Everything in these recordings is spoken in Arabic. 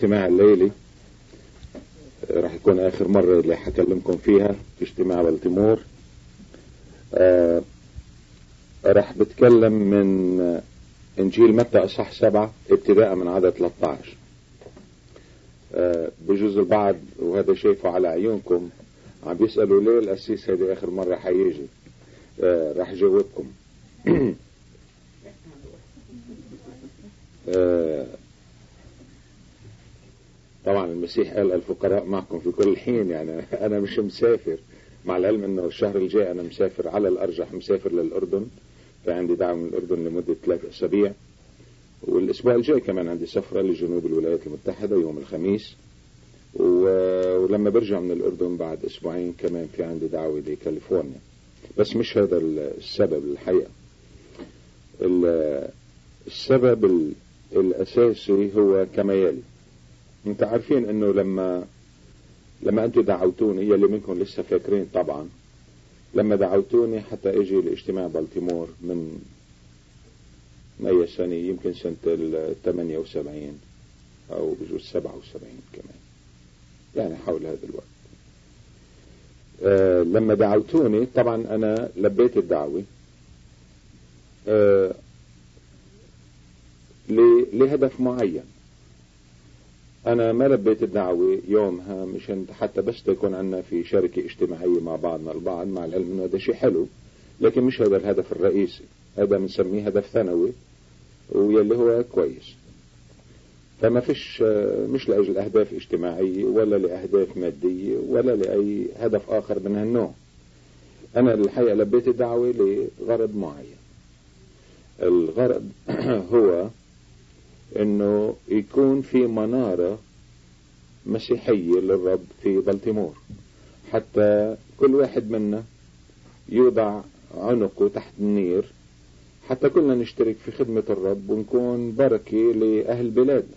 الاجتماع الليلي راح يكون آخر مرة اللي حكلمكم فيها في اجتماع بلتيمور. راح بتكلم من إنجيل متى أصحاح 7 ابتداء من عدد 13. بجوز البعض وهذا شايفه على عيونكم عم بيسألوا ليه القسيس هذه آخر مرة حيجي. راح جاوبكم. طبعا المسيح قال الفقراء معكم في كل حين، يعني أنا مش مسافر، مع العلم أنه الشهر الجاي أنا مسافر على الأرجح، مسافر للأردن، فعندي دعوة من الأردن لمدة 3 أسابيع، والأسبوع الجاي كمان عندي سفرة لجنوب الولايات المتحدة يوم الخميس، ولما برجع من الأردن بعد أسبوعين كمان في عندي دعوة لكاليفورنيا. بس مش هذا السبب الحقيقة. السبب الأساسي هو كما يلي. انت عارفين انه لما انتوا دعوتوني، يلي منكم لسه فاكرين طبعا، لما دعوتوني حتى اجي لاجتماع بلتيمور من اي سنة، يمكن سنة 78 او بجوز 77 كمان، يعني حول هذا الوقت. لما دعوتوني طبعا انا لبيت الدعوة لهدف معين. أنا ما لبيت الدعوة يومها مشان حتى بس تكون عنا في شركة اجتماعية مع بعضنا البعض، مع العلم إنه هذا شيء حلو، لكن مش هذا الهدف الرئيسي. هذا بنسميه هدف ثانوي ويلي هو كويس. فما فيش مش لأجل أهداف اجتماعية ولا لأهداف مادية ولا لأي هدف آخر من هالنوع. أنا الحقيقة لبيت الدعوة لغرض معين. الغرض هو انه يكون في منارة مسيحية للرب في بلتيمور، حتى كل واحد منا يوضع عنقه تحت النير، حتى كلنا نشترك في خدمة الرب ونكون بركة لأهل بلادنا.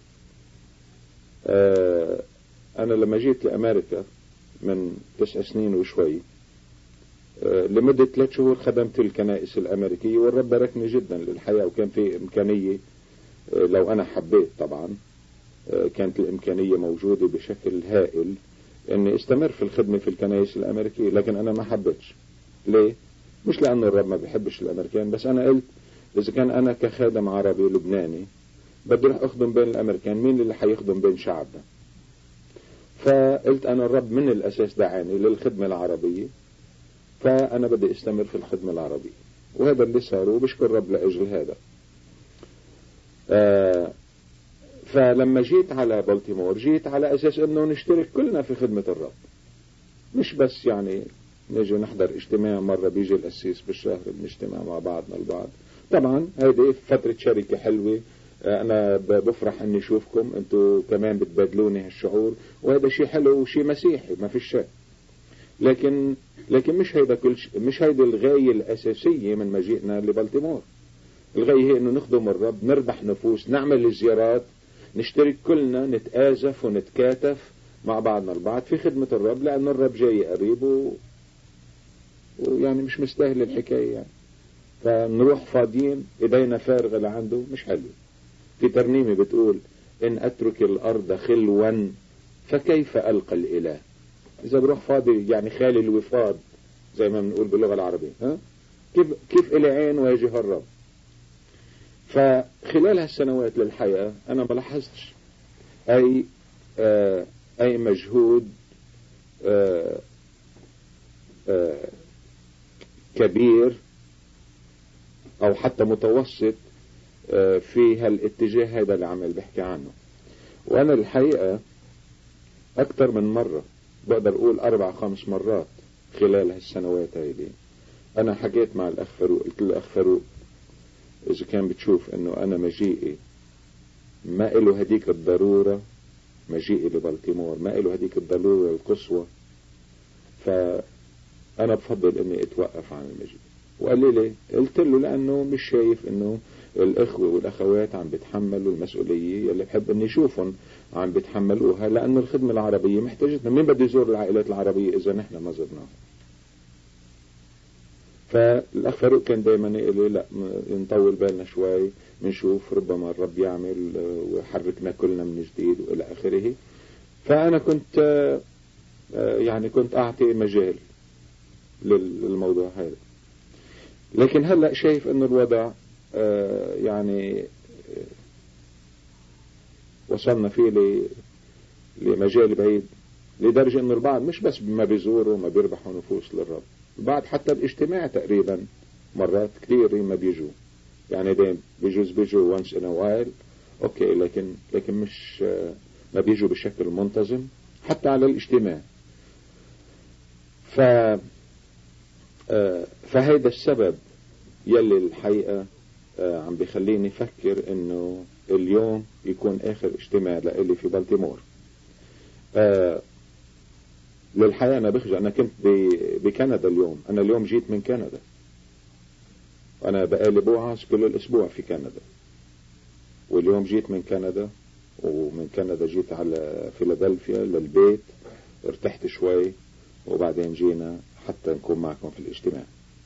أنا لما جيت لأمريكا من 9 سنين وشوي، لمدة 3 شهور خدمت الكنائس الأمريكية، والرب باركني جدا للحياة، وكان في إمكانية لو أنا حبيت طبعا، كانت الإمكانية موجودة بشكل هائل أني استمر في الخدمة في الكنائس الأمريكية، لكن أنا ما حبيتش. ليه؟ مش لأنه الرب ما بيحبش الأمريكان، بس أنا قلت إذا كان أنا كخادم عربي لبناني بدي رح أخدم بين الأمريكان، مين اللي حيخدم بين شعبنا؟ فقلت أنا الرب من الأساس دعاني للخدمة العربية، فأنا بدي استمر في الخدمة العربية، وهذا اللي صار، وبشكر الرب لأجل هذا. فلما جيت على بلتيمور جيت على أساس أنه نشترك كلنا في خدمة الرب، مش بس يعني نجي نحضر اجتماع مرة بيجي القسيس بالشهر بنجتمع مع بعضنا البعض. طبعا هذه فترة شركة حلوة، أنا بفرح أني أشوفكم أنتوا كمان بتبادلوني هالشعور، وهذا شيء حلو وشيء مسيحي ما في شيء. لكن مش هيدا كل شيء، مش هيدا الغاية الأساسية من مجيئنا لبلتيمور. الغاية هي انه نخدم الرب، نربح نفوس، نعمل الزيارات، نشترك كلنا، نتآزف ونتكاتف مع بعضنا البعض في خدمة الرب، لأن الرب جاي قريب ويعني مش مستاهل الحكاية يعني. فنروح فاضيين ايدينا فارغة لعنده، مش حلو. في ترنيمة بتقول إن أترك الأرض خلوا فكيف ألقى الإله. إذا بروح فاضي يعني خالي الوفاض زي ما بنقول باللغة العربية، ها؟ كيف إلي عين ويجه الرب؟ فخلال هالسنوات للحياة أنا ما لاحظتش أي مجهود كبير أو حتى متوسط في هالاتجاه هذا اللي عمل بحكي عنه. وأنا الحقيقة أكثر من مرة، بقدر أقول 4-5 مرات خلال هالسنوات هذه، أنا حكيت مع الأخ فاروق، قلت له الأخ فاروق إذا كان بتشوف إنه أنا مجيئي ما إله هديك الضرورة، مجيئي لبلتيمور ما إله هديك الضرورة القصوى، فأنا بفضل إني أتوقف عن المجيء. وقال لي ليه؟ قلت له لأنه مش شايف إنه الإخوة والأخوات عم بيتحملوا المسؤولية اللي بحب إني أشوفهم عم بيتحملوها، لأنه الخدمة العربية محتاجتنا. مين بده يزور العائلات العربية إذا نحن ما زرناها؟ فالأخ فاروق كان دايما يقول لي لا نطول بالنا شوي نشوف ربما الرب يعمل ويحركنا كلنا من جديد وإلى آخره. فأنا كنت يعني كنت أعطي مجال للموضوع هذا. لكن هلأ شايف أن الوضع يعني وصلنا فيه لمجال بعيد، لدرجة أن البعض مش بس ما بيزوروا ما بيربحوا نفوس للرب، البعض حتى الاجتماع تقريبا مرات كثير ما بيجوا، يعني دايم بيجوا once in a while اوكي، لكن مش ما بيجوا بشكل منتظم حتى على الاجتماع. فهيدا السبب يلي الحقيقة عم بيخليني افكر انه اليوم يكون اخر اجتماع لإلي في بالتيمور. للحقيقة انا بخجل، انا كنت بكندا اليوم، انا اليوم جيت من كندا، انا بقالي بوعظ كل الاسبوع في كندا، واليوم جيت من كندا، ومن كندا جيت على فيلادلفيا للبيت، ارتحت شوي، وبعدين جينا حتى نكون معكم في الاجتماع.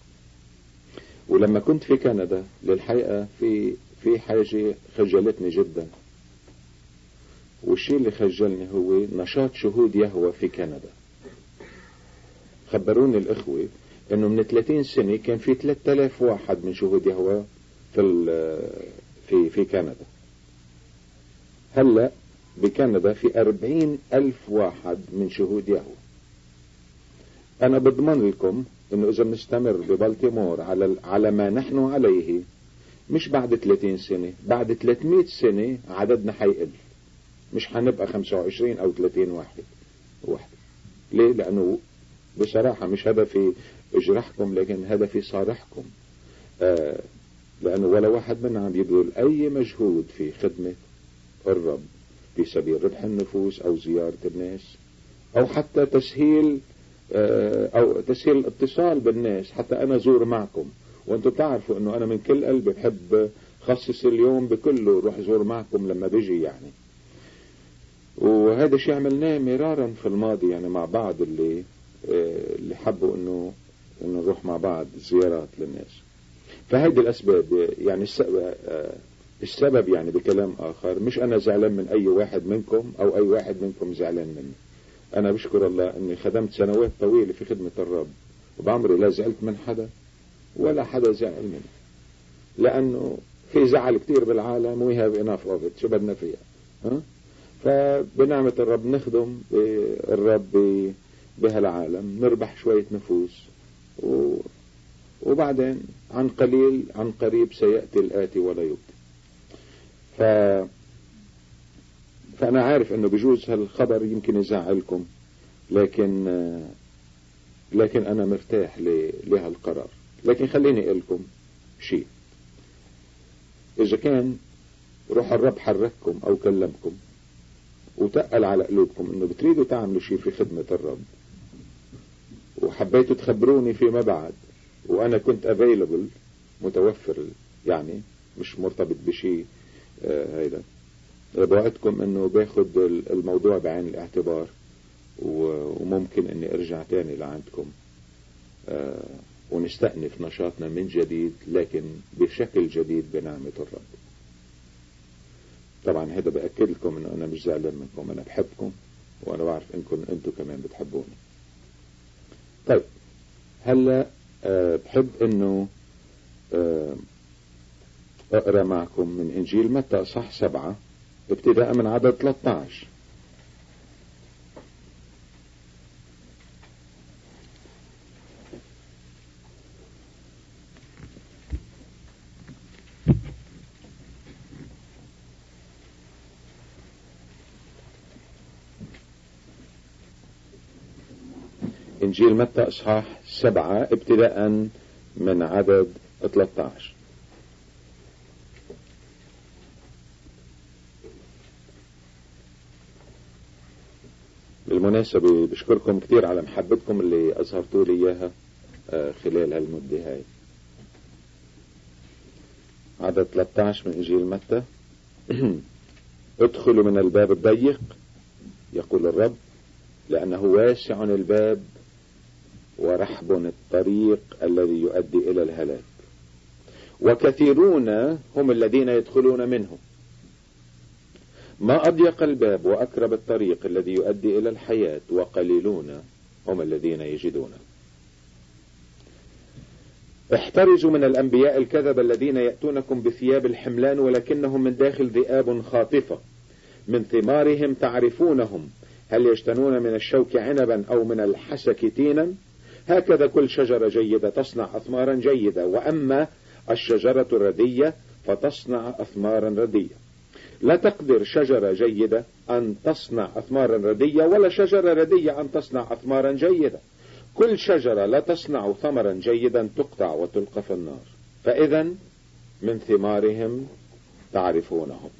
ولما كنت في كندا للحقيقة في حاجة خجلتني جدا، والشيء اللي خجلني هو نشاط شهود يهوه في كندا. خبروني الإخوة انه من 30 سنة كان في 3000 واحد من شهود يهوه في كندا. هلأ بكندا في 40,000 واحد من شهود يهوه. انا بضمن لكم انه اذا بنستمر ببالتيمور على ما نحن عليه، مش بعد 30 سنة، بعد 300 سنة عددنا حيقل، مش حنبقى 25 او 30 واحد. ليه؟ لانه بصراحة مش هدفي اجرحكم، لكن هدفي صارحكم. لانه ولا واحد منا عم يبذل اي مجهود في خدمة الرب في سبيل ربح النفوس او زيارة الناس، او حتى تسهيل الاتصال بالناس، حتى انا زور معكم. وانتم تعرفوا انه انا من كل قلبي بحب خصص اليوم بكله روح زور معكم لما بيجي يعني. وهذا الشيء عملناه مرارا في الماضي يعني مع بعض اللي حبوا انه نروح مع بعض زيارات للناس. فهذه الاسباب يعني السبب يعني بكلام اخر، مش انا زعلان من اي واحد منكم او اي واحد منكم زعلان مني. انا بشكر الله اني خدمت سنوات طويلة في خدمة الرب، وبعمري لا زعلت من حدا ولا حدا زعل مني، لانه في زعل كتير بالعالم we have enough of it، شو بدنا فيها. فبنعمة الرب نخدم الرب بهالعالم، نربح شوية نفوس، وبعدين عن قليل عن قريب سيأتي الآتي ولا يبطئ. فأنا عارف أنه بجوز هالخبر يمكن يزعلكم، لكن أنا مرتاح لهالقرار. لكن خليني أقول لكم شيء، إذا كان روح الرب حرككم أو كلمكم وتقل على قلوبكم أنه بتريدوا تعملوا شيء في خدمة الرب، وحبيتوا تخبروني فيما بعد، وأنا كنت available متوفر، يعني مش مرتبط بشيء هيدا، بوعدكم انه باخد الموضوع بعين الاعتبار، وممكن اني ارجع تاني لعندكم ونستأنف نشاطنا من جديد، لكن بشكل جديد بنعمة الرب. طبعا هذا بأكد لكم انه انا مش زعلان منكم، انا بحبكم، وانا بعرف انكم انتم كمان بتحبوني. طيب هلا بحب انه اقرأ معكم من انجيل متى اصحاح 7 ابتداء من عدد 13. انجيل متى اصحاح 7 ابتداء من عدد 13. بالمناسبة بشكركم كتير على محبتكم اللي أظهرتوا لي إياها خلال هالمدة هاي. عدد 13 من إنجيل متى. ادخلوا من الباب الضيق يقول الرب، لأنه واسع الباب ورحب الطريق الذي يؤدي إلى الهلاك، وكثيرون هم الذين يدخلون منه. ما أضيق الباب وأكرب الطريق الذي يؤدي إلى الحياة، وقليلون هم الذين يجدونه. احترزوا من الأنبياء الكذب الذين يأتونكم بثياب الحملان ولكنهم من داخل ذئاب خاطفة، من ثمارهم تعرفونهم، هل يجتنون من الشوك عنبا أو من الحسك تينا؟ هكذا كل شجرة جيدة تصنع أثمارا جيدة، وأما الشجرة الردية فتصنع أثمارا ردية. لا تقدر شجرة جيدة أن تصنع أثمارا ردية، ولا شجرة ردية أن تصنع أثمارا جيدة. كل شجرة لا تصنع ثمرا جيدا تقطع وتلقى في النار. فإذا من ثمارهم تعرفونهم.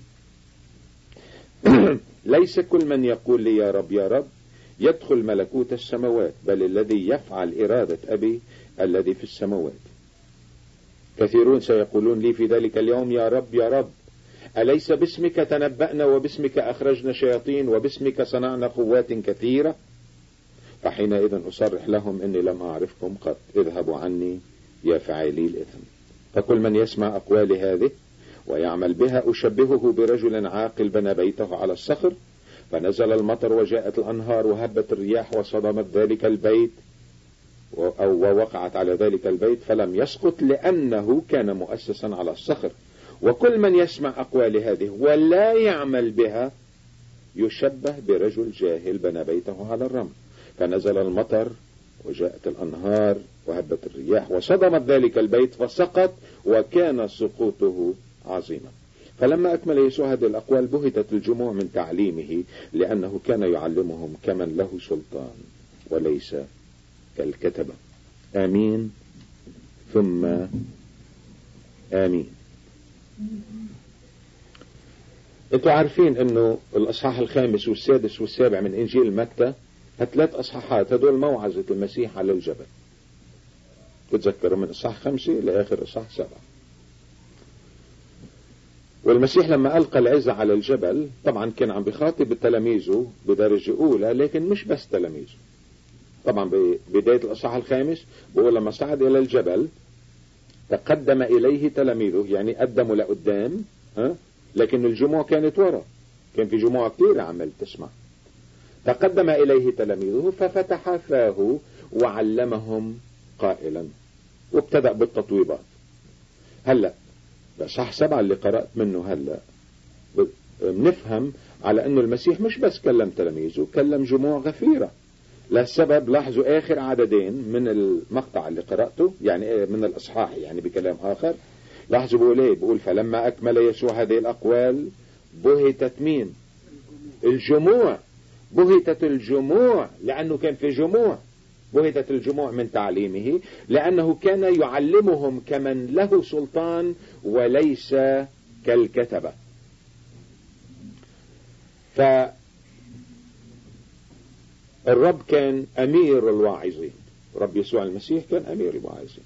ليس كل من يقول لي يا رب يا رب يدخل ملكوت السماوات، بل الذي يفعل إرادة أبي الذي في السماوات. كثيرون سيقولون لي في ذلك اليوم يا رب يا رب أليس باسمك تنبأنا وباسمك أخرجنا شياطين وباسمك صنعنا قوات كثيرة؟ فحينئذ أصرح لهم إني لم أعرفكم قط، اذهبوا عني يا فاعلي الإثم. فكل من يسمع أقوالي هذه ويعمل بها أشبهه برجل عاقل بنى بيته على الصخر، فنزل المطر وجاءت الأنهار وهبت الرياح وصدمت ذلك البيت ووقعت على ذلك البيت فلم يسقط لأنه كان مؤسسا على الصخر. وكل من يسمع أقوال هذه ولا يعمل بها يشبه برجل جاهل بنى بيته على الرمل، فنزل المطر وجاءت الأنهار وهبت الرياح وصدمت ذلك البيت فسقط وكان سقوطه عظيما. فلما أكمل يسوع هذه الأقوال بهتت الجموع من تعليمه، لأنه كان يعلمهم كمن له سلطان وليس كالكتبة. آمين ثم آمين. انتوا عارفين انه الاصحاح الخامس والسادس والسابع من انجيل متى هالثلاث اصحاحات هدول موعظة المسيح على الجبل. تتذكروا من اصحاح 5 لاخر اصحاح 7. والمسيح لما ألقى العزة على الجبل طبعا كان عم بخاطب تلاميذه بدرجة أولى، لكن مش بس تلاميذه. طبعا ببداية الأصحاح الخامس بقول لما صعد إلى الجبل تقدم إليه تلاميذه، يعني قدموا لقدام، لكن الجموع كانت وراء، كان في جموع كثيرة عمل تسمع. تقدم إليه تلاميذه ففتح فاه وعلمهم قائلا، وابتدأ بالتطويبات. هلأ صح 7 اللي قرأت منه هلأ بنفهم على أنه المسيح مش بس كلم تلاميذه، كلم جموع غفيرة. للسبب لاحظوا آخر عددين من المقطع اللي قرأته، يعني من الأصحاح، يعني بكلام آخر لاحظوا بقول ايه، بقول فلما أكمل يسوع هذه الأقوال بهتت مين؟ الجموع. بهتت الجموع لأنه كان في جموع. بهتت الجموع من تعليمه لأنه كان يعلمهم كمن له سلطان وليس كالكتبة. فالرب كان أمير الواعظين، رب يسوع المسيح كان أمير الواعظين.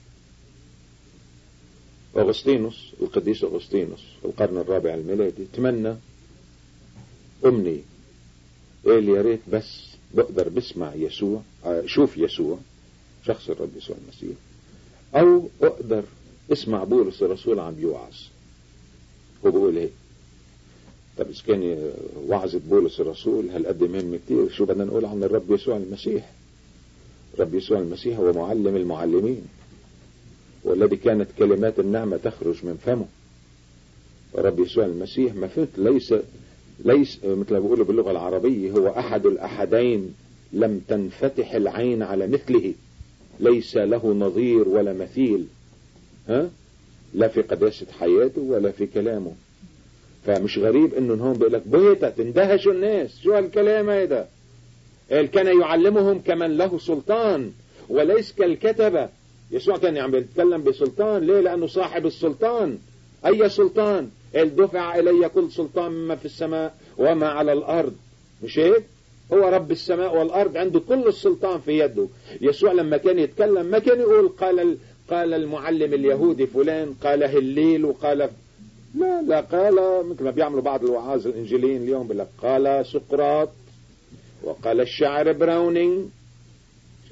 أغسطينوس، القديس أغسطينوس في القرن الرابع الميلادي تمنى أمني قال يا ريت بس بقدر بسمع يسوع، شوف يسوع شخص الرب يسوع المسيح، أو أقدر اسمع بولس الرسول عم يوعظ. هو بقول ايه؟ طب إذا كان وعظة بولس الرسول هالقد مهم كتير، شو بدنا نقول عن الرب يسوع المسيح؟ الرب يسوع المسيح هو معلم المعلمين، والذي كانت كلمات النعمة تخرج من فمه. الرب يسوع المسيح ما فهمت ليس مثل ما بيقولوا باللغة العربية هو أحد الأحدين لم تنفتح العين على مثله، ليس له نظير ولا مثيل، لا في قداسة حياته ولا في كلامه. فمش غريب انه هون بيقول لك بهتت اندهشوا الناس، شو هالكلام هيدا؟ كان يعلمهم كمن له سلطان وليس كالكتبة. يسوع كان عم يتكلم بسلطان، ليه؟ لأنه صاحب السلطان. أي سلطان؟ دفع إلي كل سلطان مما في السماء وما على الأرض، مش هيك؟ هو رب السماء والأرض، عنده كل السلطان في يده. يسوع لما كان يتكلم ما كان يقول قال المعلم اليهودي فلان، قال هليل، وقال لا قال مثل ما بيعملوا بعض الوعاظ الإنجيليين اليوم، بيقول لك قال سقراط، وقال الشاعر براونينج.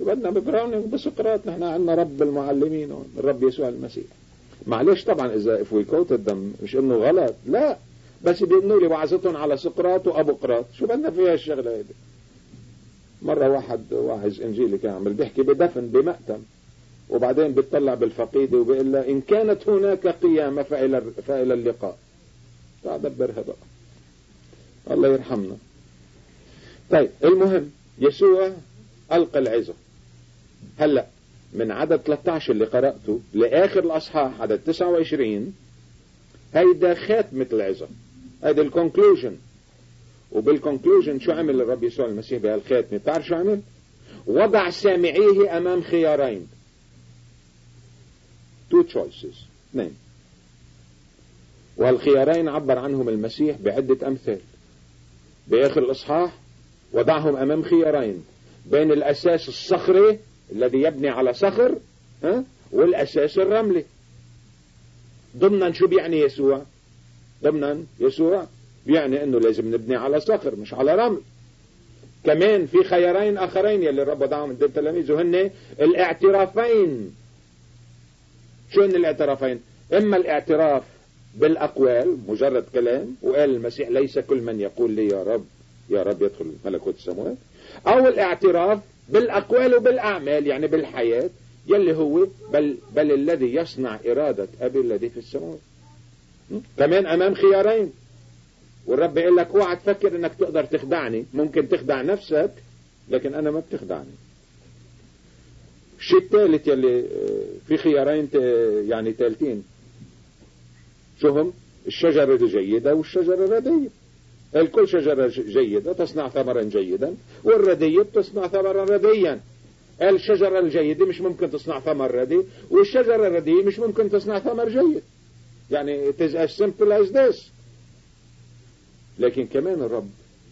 شو بدنا ببراونينج بسقراط؟ نحن عندنا رب المعلمين الرب يسوع المسيح. معلش طبعا إذا if we quoted them مش إنه غلط، لا، بس بيقولوا لي وعظتهم على سقراط وأبو قراط، شو بدنا فيها الشغلة هيدي؟ مرة واحد واعظ إنجيلي كان عمل بيحكي بدفن بمأتم، وبعدين بيطلع بالفقيدة وبيقول له إن كانت هناك قيامة فإلى اللقاء. دبرها بقى، الله يرحمنا. طيب المهم يسوع ألقى العظة. هلأ من عدد 13 اللي قرأته لآخر الأصحاح عدد 29 هيدا خاتمة العظة، هيدا الكونكلوجن. وبالكونكلوجن شو عمل الرب يسوع المسيح بهالخاتمة؟ بتعرف شو عمل؟ وضع سامعيه أمام خيارين، two choices، اثنين، وهالخيارين عبر عنهم المسيح بعدة أمثال. بآخر الإصحاح وضعهم أمام خيارين بين الأساس الصخري الذي يبني على صخر والأساس الرملي. ضمنا شو بيعني يسوع؟ ضمنا يسوع بيعني أنه لازم نبني على صخر مش على رمل. كمان في خيارين آخرين يلي الرب وضعهم عند التلاميذ وهن الاعترافين. شو هن الاعترافين؟ إما الاعتراف بالأقوال مجرد كلام، وقال المسيح ليس كل من يقول لي يا رب يا رب يدخل ملكوت السماوات، أو الاعتراف بالأقوال وبالأعمال، يعني بالحياة يلي هو بل الذي يصنع إرادة أبي الذي في السماوات. كمان أمام خيارين، والرب يقول لك اوعى تفكر انك تقدر تخدعني، ممكن تخدع نفسك لكن انا ما بتخدعني. الشيء الثالث يلي في خيارين يعني ثالثين، شو هم؟ الشجرة الجيدة والشجرة الردية. كل شجرة جيدة تصنع ثمرا جيدا، والردية تصنع ثمرا رديا. الشجرة الجيدة مش ممكن تصنع ثمر ردي، والشجرة الردية مش ممكن تصنع ثمر جيد. يعني it is as simple as this. لكن كمان الرب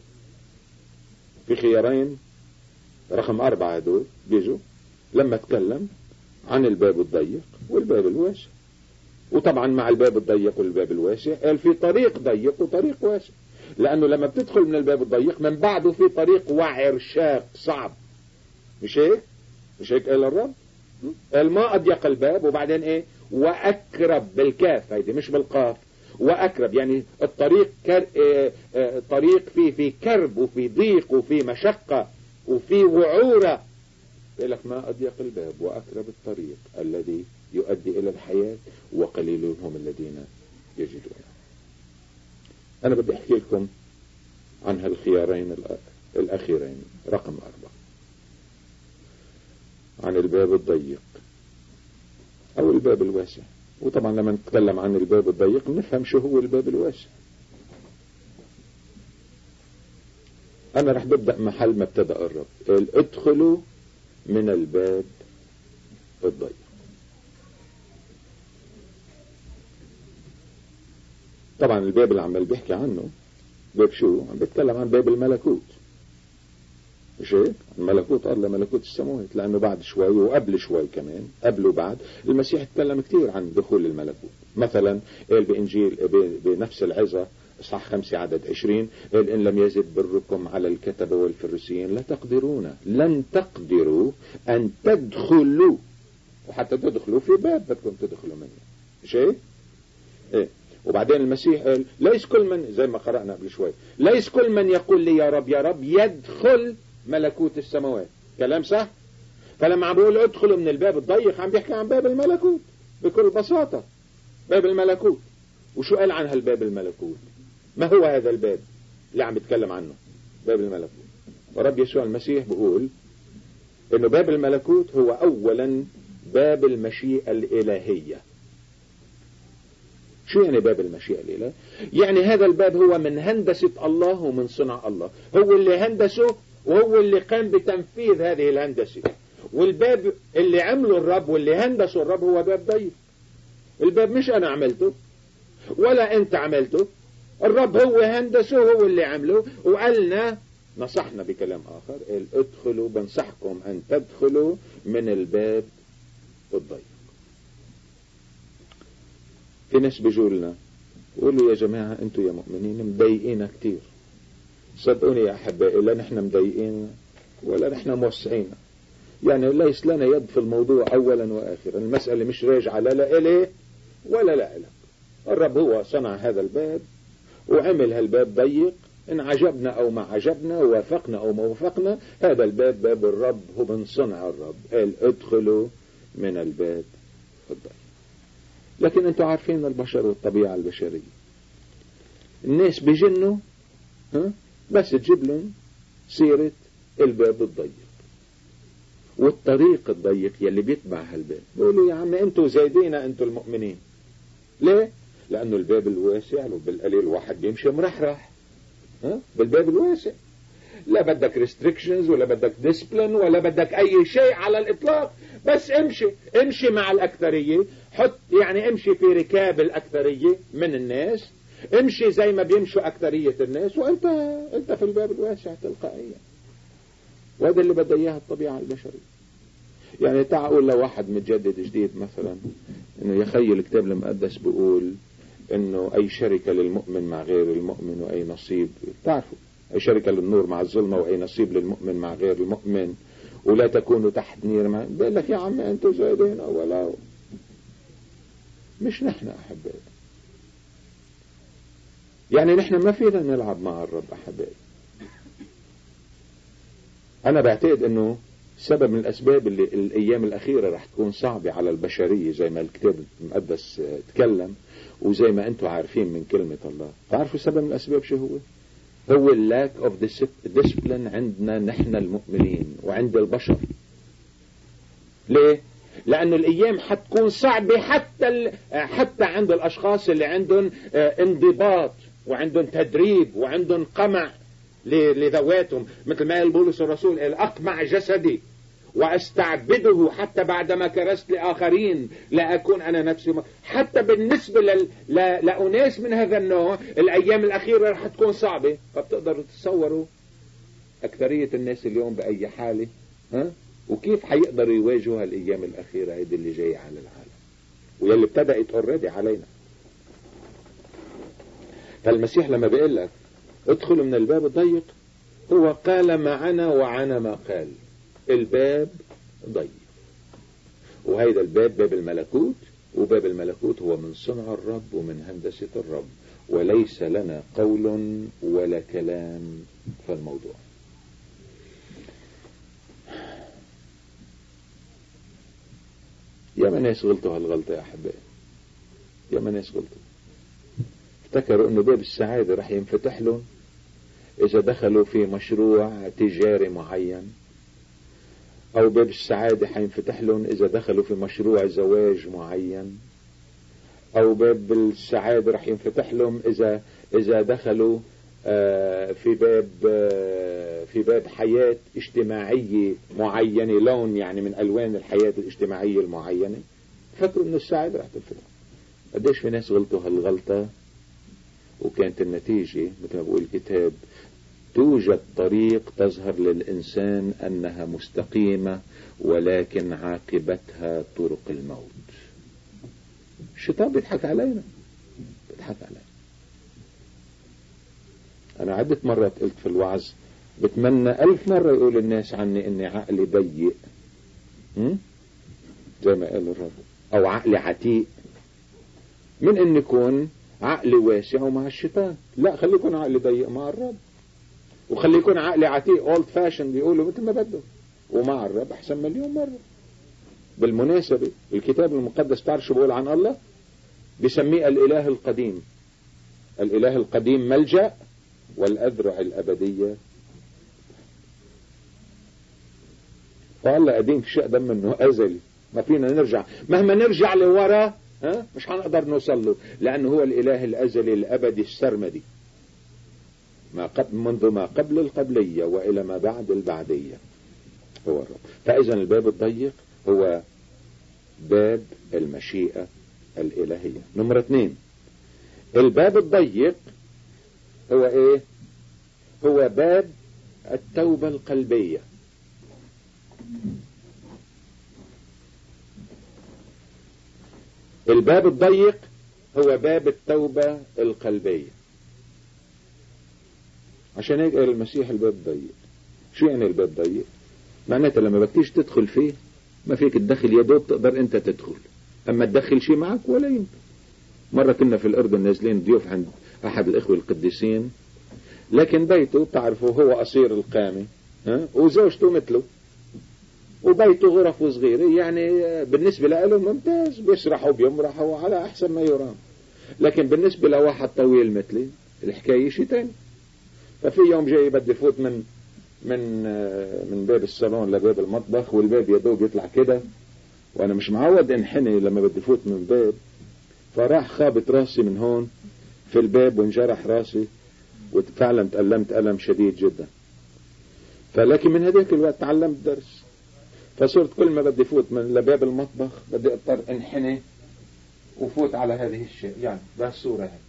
في خيارين رقم 4 هدول بيجوا لما تكلم عن الباب الضيق والباب الواسع. وطبعا مع الباب الضيق والباب الواسع قال في طريق ضيق وطريق واسع، لأنه لما بتدخل من الباب الضيق من بعده في طريق وعر شاق صعب. مش هيك؟ مش هيك قال الرب؟ قال ما أضيق الباب، وبعدين ايه؟ وأكرب بالكاف، هيدي مش بالقاف. وأكرب يعني الطريق طريق في كرب وفي ضيق وفي مشقة وفي وعورة. يقول لك ما أضيق الباب وأكرب الطريق الذي يؤدي إلى الحياة وقليل هم الذين يجدونه. أنا بدي أحكي لكم عن هالخيارين الأخيرين. رقم 4 عن الباب الضيق أو الباب الواسع. وطبعا لما نتكلم عن الباب الضيق نفهم شو هو الباب الواسع. أنا رح ببدأ محل ما ابتدأ الرب، ادخلوا من الباب الضيق. طبعا الباب اللي عمال بيحكي عنه باب شو؟ عم بيتكلم عن باب الملكوت. مش هيك؟ الملكوت قال لملكوت السماوات، لأنه بعد شوي وقبل شوي كمان قبل وبعد المسيح اتكلم كتير عن دخول الملكوت. مثلا قال بإنجيل بنفس العظة إصحاح 5 عدد 20 قال إن لم يزد بركم على الكتبة والفريسيين لن تقدروا أن تدخلوا، وحتى تدخلوا في باب بدكم تدخلوا منه. مش هيك؟ ايه. وبعدين المسيح قال ليس كل من، زي ما قرأنا قبل شوي، ليس كل من يقول لي يا رب يا رب يدخل ملكوت السماوات. كلام صح؟ فلما عم بيقول ادخلوا من الباب الضيق عم بيحكي عن باب الملكوت بكل بساطة. باب الملكوت. وشو قال عن هالباب الملكوت؟ ما هو هذا الباب اللي عم بيتكلم عنه؟ باب الملكوت. ورب يسوع المسيح بيقول انه باب الملكوت هو اولا باب المشيئة الالهية. شو يعني باب المشيئة الالهية؟ يعني هذا الباب هو من هندسة الله ومن صنع الله، هو اللي هندسه وهو اللي قام بتنفيذ هذه الهندسة. والباب اللي عمله الرب واللي هندسه الرب هو باب ضيق. الباب مش انا عملته ولا انت عملته، الرب هو هندسه هو اللي عمله. وقالنا نصحنا بكلام اخر، قال ادخلوا، بنصحكم ان تدخلوا من الباب الضيق. في ناس بيجوا لنا يقولوا يا جماعة انتوا يا مؤمنين مضايقين كتير. صدقوني يا احبائي لا نحن مضايقين ولا نحن موسعين. يعني ليس لنا يد في الموضوع أولا وآخرا. المسألة مش راجعة لا إليه ولا لا إلك. الرب هو صنع هذا الباب وعمل هالباب ضيق، إن عجبنا أو ما عجبنا، وافقنا أو ما وافقنا، هذا الباب باب الرب، هو من صنع الرب. قال ادخلوا من الباب الضيق. لكن أنتم عارفين البشر والطبيعة البشرية، الناس بيجنوا بس تجيب لهم سيرة الباب الضيق والطريق الضيق يلي بيتبع هالباب. بيقولوا يا عم انتوا زايدين، انتوا المؤمنين. ليه؟ لأنه الباب الواسع وبالقليل واحد بيمشي مرحرح بالباب الواسع. لا بدك ريستريكشنز ولا بدك ديسبلين ولا بدك أي شيء على الإطلاق، بس امشي مع الأكثرية، امشي في ركاب الأكثرية من الناس، امشي زي ما بيمشوا أكثرية الناس، وانت في الباب الواسع تلقائيا. وهذا اللي بدها إياها الطبيعة البشرية. يعني تعقول لو واحد متجدد جديد مثلا انه يخيل الكتاب المقدس بيقول انه اي شركة للمؤمن مع غير المؤمن واي نصيب، تعرفوا اي شركة للنور مع الظلمة واي نصيب للمؤمن مع غير المؤمن، ولا تكونوا تحت نير. بقول لك يا عم انتوا زايدين اولا، مش نحن احبائي. يعني نحن ما فينا نلعب مع الرب احبائي. انا بعتقد انه سبب من الأسباب اللي الأيام الأخيرة رح تكون صعبة على البشرية زي ما الكتاب المقدس تكلم وزي ما أنتم عارفين من كلمة الله. تعرفوا سبب من الأسباب شو هو lack of discipline عندنا نحن المؤمنين وعند البشر. ليه؟ لأنه الأيام حتكون صعبة حتى عند الأشخاص اللي عندهم انضباط وعندهم تدريب وعندهم قمع لذواتهم، مثل ما قال بولس الرسول: أقمع جسدي وأستعبده حتى بعدما كرست لآخرين لا أكون أنا نفسي. حتى بالنسبة لأناس من هذا النوع الأيام الأخيرة رح تكون صعبة. فبتقدروا تتصوروا أكثرية الناس اليوم بأي حالة وكيف حيقدروا يواجهوا الأيام الأخيرة هيدي اللي جاية على العالم ويلي ابتدأت اوريدي علينا. فالمسيح لما بيقول لك ادخلوا من الباب الضيق، هو قال معنا وعنا ما قال. الباب ضيق، وهيدا الباب باب الملكوت، وباب الملكوت هو من صنع الرب ومن هندسة الرب، وليس لنا قول ولا كلام في الموضوع. يا من ناس غلطوا هالغلطة يا أحبائي، يا من ناس غلطوا. افتكروا انه باب السعادة رح ينفتح لهم اذا دخلوا في مشروع تجاري معين، او باب السعادة حينفتح لهم اذا دخلوا في مشروع زواج معين، او باب السعادة رح ينفتح لهم اذا دخلوا في باب حياة اجتماعية معينة، لون يعني من الوان الحياة الاجتماعية المعينة. فكروا ان السعادة رح تنفتح. قديش في ناس غلطوا هالغلطة وكانت النتيجة مثل ما بقول الكتاب: توجد طريق تظهر للإنسان أنها مستقيمة ولكن عاقبتها طرق الموت. الشيطان بيضحك علينا، بيضحك علينا. أنا عدة مرات قلت في الوعظ بتمنى 1000 مرة يقول الناس عني إني عقلي ضيق زي ما قال الرب، أو عقلي عتيق، من إن يكون عقلي واسع ومع الشيطان. لا، خلي يكون عقلي ضيق مع الرب، وخلي يكون عقلي عتيق اولد فاشن بيقولوا مثل ما بده، ومع الرب احسن مليون مرة. بالمناسبة الكتاب المقدس تعرف شو بيقول عن الله؟ بيسميه الإله القديم. الإله القديم ملجأ والأذرع الأبدية. فالله قديم في شيء دم منه أزلي، ما فينا نرجع، مهما نرجع لورا مش هنقدر نوصل له، لأنه هو الإله الأزلي الأبدي السرمدي، منذ ما قبل القبلية وإلى ما بعد البعدية هو الرب. فإذا الباب الضيق هو باب المشيئة الإلهية. نمرة 2، الباب الضيق هو إيه؟ هو باب التوبة القلبية. الباب الضيق هو باب التوبة القلبية. عشان هيك قال المسيح الباب ضيق. شو يعني الباب ضيق؟ معناتها لما بكتيش تدخل فيه ما فيك تدخل، يا دوب تقدر انت تدخل، اما تدخل شيء معك ولا يمكن. مرة كنا في الأردن نازلين ضيوف عند أحد الإخوة القديسين، لكن بيته بتعرفوا هو قصير القامة، وزوجته مثله، وبيته غرف صغيرة، يعني بالنسبة له ممتاز، بيسرحوا بيمرحوا على أحسن ما يرام. لكن بالنسبة لواحد طويل مثلي الحكاية شيء تاني. ففي يوم جاي بدي فوت من باب الصالون لباب المطبخ، والباب يدوب يطلع كده، وأنا مش معود انحني لما بدي فوت من باب، فراح خابط راسي من هون في الباب وانجرح راسي، وفعلا تألمت ألم شديد جدا. فلكن من هذاك الوقت تعلمت درس، فصرت كل ما بدي فوت من لباب المطبخ بدي اضطر انحني وفوت على هذه الشيء، يعني بهالصورة هاي.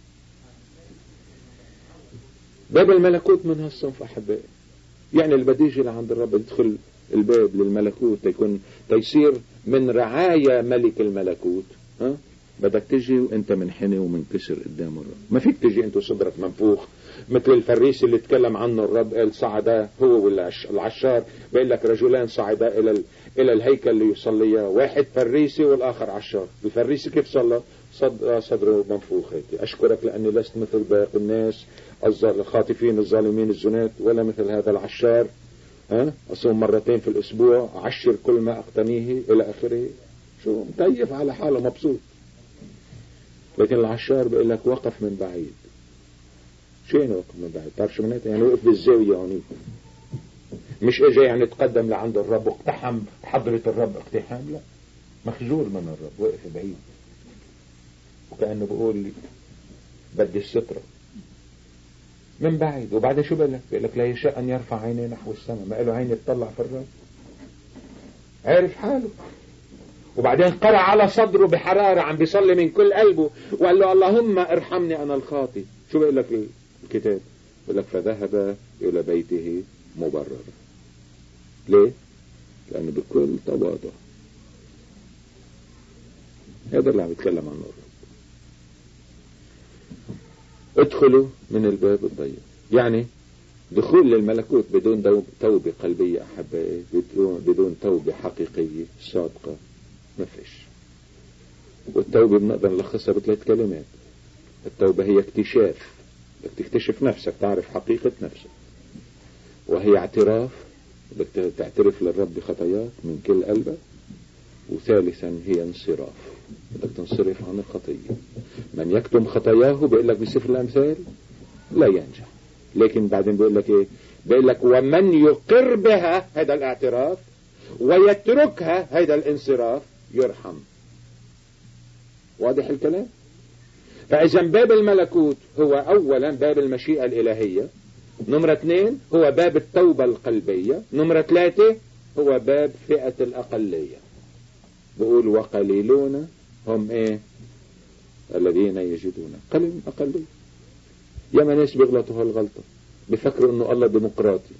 باب الملكوت من هالصنف أحبائي، يعني اللي بدي يجي لعند الرب يدخل الباب للملكوت تيصير من رعايا ملك الملكوت، بدك تجي وانت منحني ومنكسر قدام الرب. ما فيك تجي انت صدرك منفوخ مثل الفريسي اللي تكلم عنه الرب، قال صعدا هو والعشار، بيقول لك رجلان صعدا الى الهيكل ليصليا، واحد فريسي والاخر عشار. الفريسي كيف صلى؟ صدره منفوخ هيك، اشكرك لاني لست مثل باقي الناس الخاطفين الظالمين الزنات، ولا مثل هذا العشار، اصوم مرتين في الاسبوع، عشر كل ما اقتنيه الى اخره. شو متيف على حاله مبسوط. لكن العشار بيقول لك وقف من بعيد. شو يعني وقف من بعيد؟ تعرف شو معناته؟ يعني وقف بالزاوية هونيك، مش اجى يعني تقدم لعند الرب واقتحم حضرة الرب اقتحام، لا، مخجول من الرب، وقف بعيد وكأنه بيقول لي بدي السترة من بعيد. وبعدين شو بيقول لك لا يشاء أن يرفع عينيه نحو السماء، ما له عين يتطلع في الرب، عارف حاله. وبعدين قرأ على صدره بحرارة، عم بيصلي من كل قلبه، وقال له اللهم ارحمني أنا الخاطي. شو بيقول لك الكتاب؟ بيقول لك فذهب إلى بيته مبررا. ليه؟ لأنه بكل تواضع. هذا اللي عم يتكلم عنه الرب. ادخلوا من الباب الضيق، يعني دخول للملكوت بدون توبة قلبية أحبائي، بدون توبة حقيقية صادقة ما فيش. والتوبة بنقدر نلخصها بثلاث كلمات. التوبة هي اكتشاف، بدك تكتشف نفسك، تعرف حقيقة نفسك، وهي اعتراف، بدك تعترف للرب بخطاياك من كل قلبك. وثالثا هي انصراف، بدك تنصرف عن الخطية. من يكتم خطاياه بيقول لك بسفر الأمثال لا ينجح. لكن بعدين بيقول لك ايه؟ بيقول لك ومن يقر بها، هذا الاعتراف، ويتركها، هذا الانصراف، يرحم. واضح الكلام؟ فإذا باب الملكوت هو أولا باب المشيئة الإلهية، نمرة 2 هو باب التوبة القلبية، نمرة 3 هو باب فئة الأقلية. بقول وقليلون هم ايه؟ الذين يجدون. قليل أقلية. ياما ناس بيغلطوا هالغلطة، بفكروا انه الله ديمقراطي،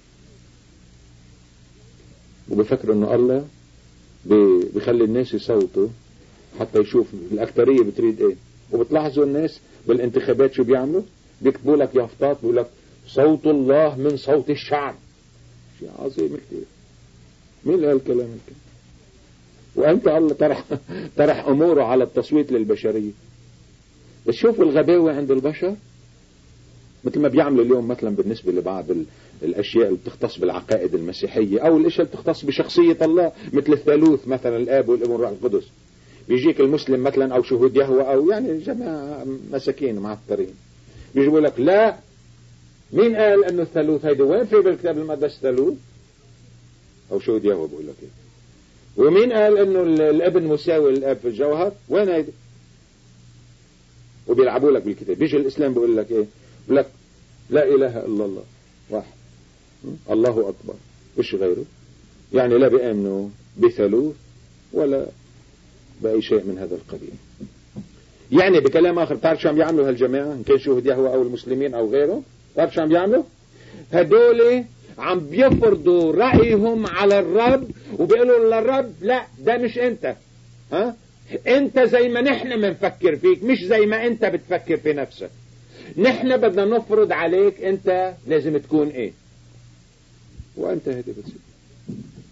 وبفكروا انه الله بيخلي الناس يصوتوا حتى يشوف الأكترية بتريد ايه. وبتلاحظوا الناس بالانتخابات شو بيعملوا؟ بيكتبوا لك يافطات بيقول لك صوت الله من صوت الشعب. شيء عظيم كتير. مين اللي قال الكلام الكلام؟ وانت الله طرح اموره على التصويت للبشرية. بس شوفوا الغباوة عند البشر، مثل ما بيعملوا اليوم مثلا بالنسبة لبعض الاشياء اللي بتختص بالعقائد المسيحية او الاشياء اللي بتختص بشخصية الله، مثل الثالوث مثلا، الاب والابن والروح القدس. بيجيك المسلم مثلا او شهود يهوه او يعني جماعة مساكين معطرين، بيجيبوا لك لا، مين قال انه الثالوث؟ هيدا وين في بالكتاب المقدس ثالوث؟ او شهود يهوه بقول لك ايه. ومين قال انه الابن مساوي للاب في الجوهر؟ وين هيدا؟ وبيلعبوا لك بالكتاب. بيجي الاسلام بيقول لك ايه؟ بيقول لك لا اله الا الله واحد، الله اكبر، مش غيره. يعني لا بيامنوا بثالوث ولا باي شيء من هذا القبيل. يعني بكلام اخر، بتعرف شو عم يعملوا هالجماعه ان كان شهود يهوه او المسلمين او غيره؟ بتعرف شو عم يعملوا؟ هدول عم بيفرضوا رأيهم على الرب، وبيقولوا للرب لا، ده مش انت، انت زي ما نحن بنفكر فيك، مش زي ما انت بتفكر في نفسك. نحن بدنا نفرض عليك انت لازم تكون ايه. وانت هدي بتصير.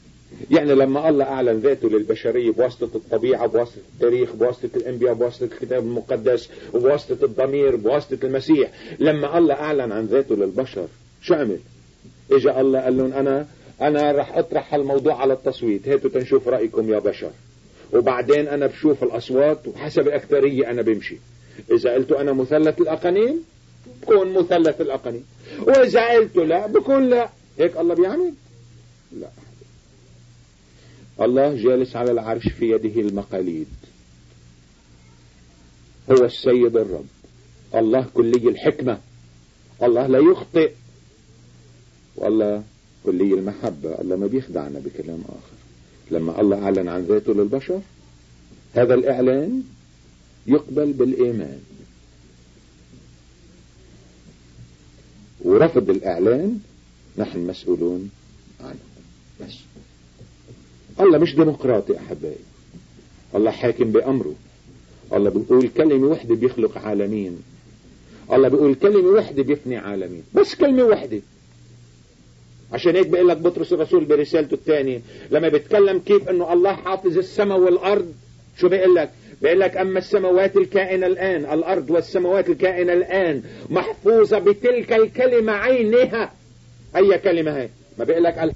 يعني لما الله أعلن ذاته للبشرية بواسطة الطبيعة، بواسطة التاريخ، بواسطة الأنبياء، بواسطة الكتاب المقدس، وبواسطة الضمير، بواسطة المسيح، لما الله أعلن عن ذاته للبشر شو عمل؟ إجا الله قال لهم أنا رح أطرح الموضوع على التصويت، هاتوا تنشوف رأيكم يا بشر، وبعدين أنا بشوف الأصوات وحسب الأكثرية أنا بمشي. إذا قلت أنا مثلث الأقانيم بكون مثلث الأقانيم، وإذا قلت لا بكون لا. هيك الله بيعمل؟ لا. الله جالس على العرش في يده المقاليد، هو السيد الرب، الله كلي الحكمة، الله لا يخطئ، والله كلي المحبة، الله ما بيخدعنا بكلام آخر. لما الله أعلن عن ذاته للبشر هذا الإعلان يقبل بالإيمان، ورفض الإعلان نحن مسؤولون عنه. بس الله مش ديمقراطي أحبائي، الله حاكم بأمره. الله بيقول كلمة واحدة بيخلق عالمين، الله بيقول كلمة واحدة بيفني عالمين، بس كلمة واحدة. عشان هيك بيقول لك بطرس الرسول برسالته الثانية لما بيتكلم كيف انه الله حافظ السماء والارض، شو بيقول لك؟ بيقول لك اما السماوات الكائنة الان، الارض والسماوات الكائنة الان محفوظة بتلك الكلمة عينها. اي كلمة هاي؟ ما بيقول لك